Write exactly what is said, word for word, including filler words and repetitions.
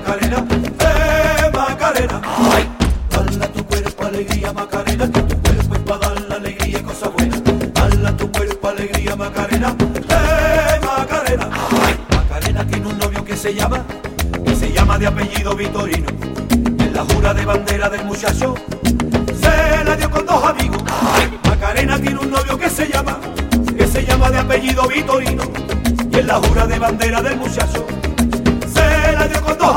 Macarena, eh, Macarena. Ay, dale a tu cuerpo alegría, Macarena, que tu cuerpo es para dar la alegría y cosas buenas. Dale a tu cuerpo alegría, Macarena, eh, Macarena. Ay, Macarena tiene un novio que se llama, que se llama de apellido Vitorino. En la jura de bandera del muchacho se la dio con dos amigos. Ay, Macarena tiene un novio que se llama, que se llama de apellido Vitorino. Y en la jura de bandera del muchacho